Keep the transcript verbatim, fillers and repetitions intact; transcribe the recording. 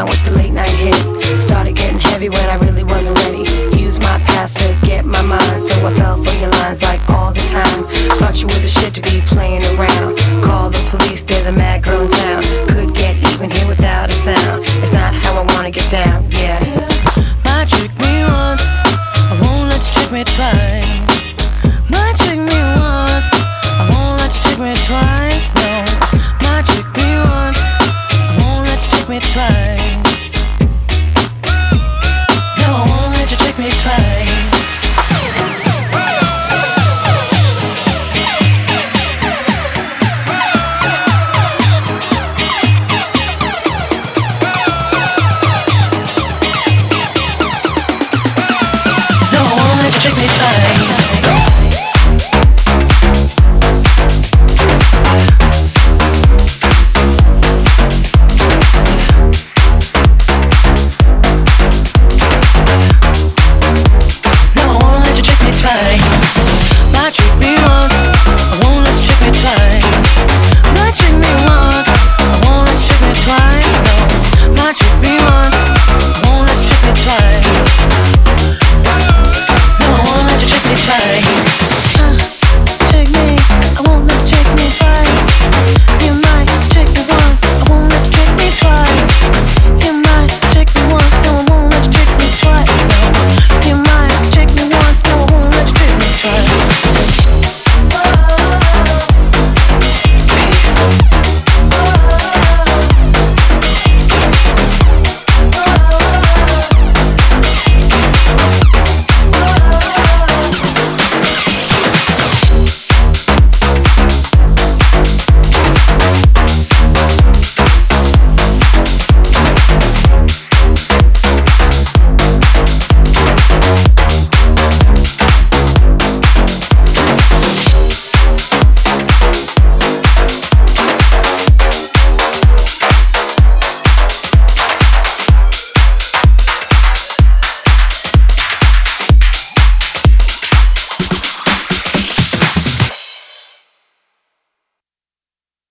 down with the late night hit. Started getting heavy when I really wasn't ready. Used my past to get my mind, so I fell for your lines like all the time. Thought you were the shit to be playing around. Call the police, there's a mad girl in town. Could get even here without a sound. It's not how I wanna get down, yeah. Might trick me once, I won't let you trick me twice. Might trick me once, I won't let you trick me twice, no. Might trick me once, I won't let you trick me twice. No, I won't let you trick me twice. No, I won't let you trick me twice.